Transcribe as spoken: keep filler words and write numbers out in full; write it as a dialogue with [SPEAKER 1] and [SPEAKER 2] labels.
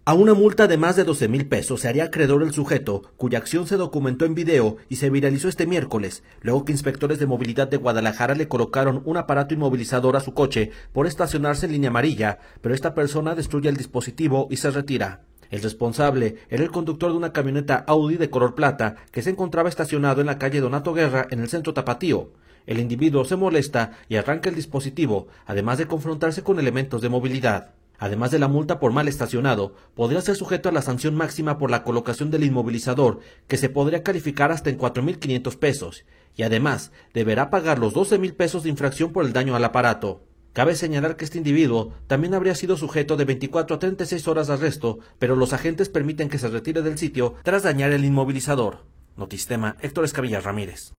[SPEAKER 1] A una multa de más de doce mil pesos se haría acreedor el sujeto, cuya acción se documentó en video y se viralizó este miércoles, luego que inspectores de movilidad de Guadalajara le colocaron un aparato inmovilizador a su coche por estacionarse en línea amarilla, pero esta persona destruye el dispositivo y se retira. El responsable era el conductor de una camioneta Audi de color plata que se encontraba estacionado en la calle Donato Guerra en el centro tapatío. El individuo se molesta y arranca el dispositivo, además de confrontarse con elementos de movilidad. Además de la multa por mal estacionado, podría ser sujeto a la sanción máxima por la colocación del inmovilizador, que se podría calificar hasta en cuatro mil quinientos pesos, y además deberá pagar los doce mil pesos de infracción por el daño al aparato. Cabe señalar que este individuo también habría sido sujeto de veinticuatro a treinta y seis horas de arresto, pero los agentes permiten que se retire del sitio tras dañar el inmovilizador. Notistema, Héctor Escamilla Ramírez.